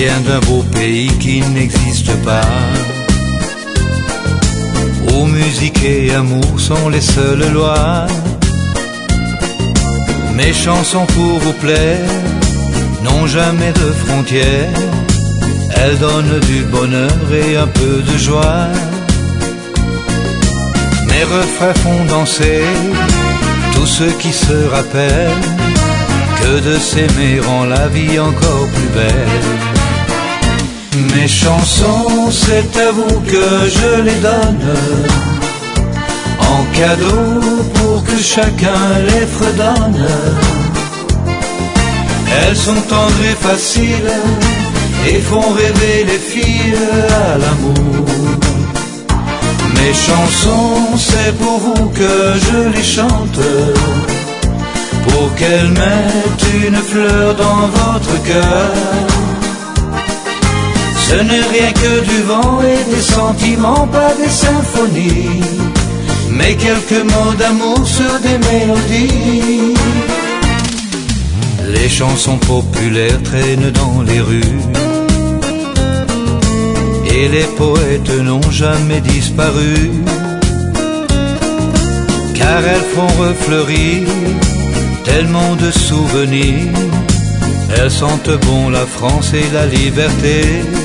vient d'un beau pays qui n'existe pas, où musique et amour sont les seules lois. Mes chansons pour vous plaire n'ont jamais de frontières, elles donnent du bonheur et un peu de joie. Mes refrains font danser tous ceux qui se rappellent que de s'aimer rend la vie encore plus belle. Mes chansons, c'est à vous que je les donne, en cadeau pour que chacun les fredonne. Elles sont tendres et faciles et font rêver les filles à l'amour. Mes chansons, c'est pour vous que je les chante, pour qu'elles mettent une fleur dans votre cœur. Ce n'est rien que du vent et des sentiments, pas des symphonies, mais quelques mots d'amour sur des mélodies. Les chansons populaires traînent dans les rues, et les poètes n'ont jamais disparu, car elles font refleurir tellement de souvenirs. Elles sentent bon la France et la liberté.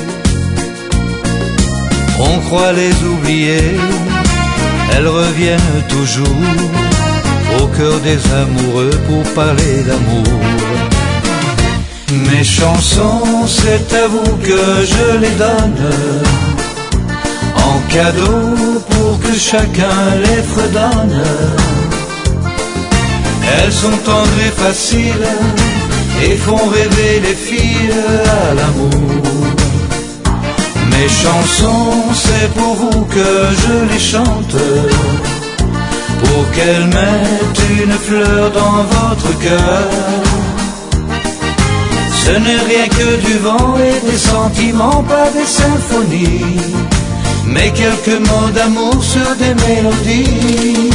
On croit les oublier, elles reviennent toujours au cœur des amoureux pour parler d'amour. Mes chansons, c'est à vous que je les donne, en cadeau pour que chacun les fredonne. Elles sont tendres et faciles et font rêver les filles à l'amour. Mes chansons, c'est pour vous que je les chante, pour qu'elles mettent une fleur dans votre cœur. Ce n'est rien que du vent et des sentiments, pas des symphonies, mais quelques mots d'amour sur des mélodies.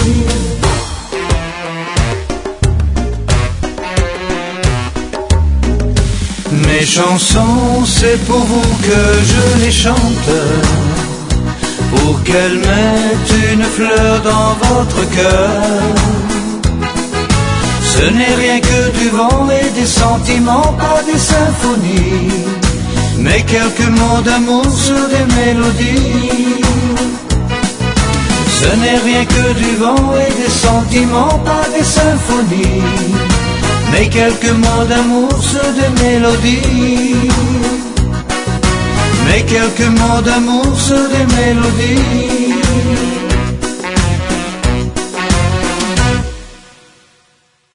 Mes chansons, c'est pour vous que je les chante, pour qu'elles mettent une fleur dans votre cœur. Ce n'est rien que du vent et des sentiments, pas des symphonies, mais quelques mots d'amour sur des mélodies. Ce n'est rien que du vent et des sentiments, pas des symphonies, mais quelques mots d'amour sur des mélodies. Mais quelques mots d'amour sur des mélodies.